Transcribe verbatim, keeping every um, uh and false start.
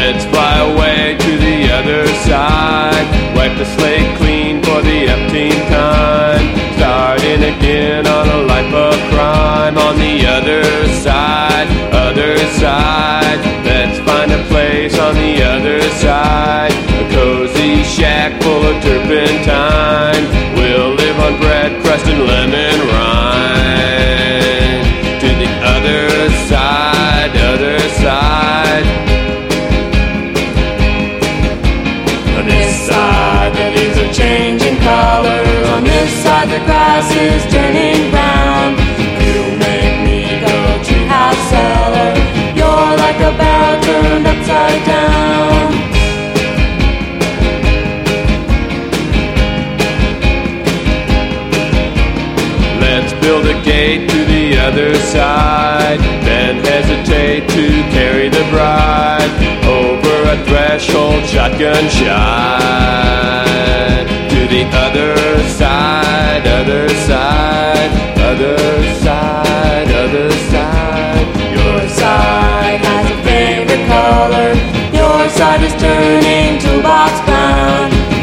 Let's fly away to the other side. Wipe the slate clean for the umpteenth time. Starting again on a life of crime. On the other side, other side. Let's find a place on the other side. A cozy shack full of turpentine. We'll live on bread, crust, and lemon rind. To the other side, other side. On this side, the leaves are changing color. On this side, the grass is turning brown. You make me go treehouse cellar. You're like a barrel turned upside down. Let's build a gate to the other side, then hesitate to carry the bride over a threshold shotgun shot to the other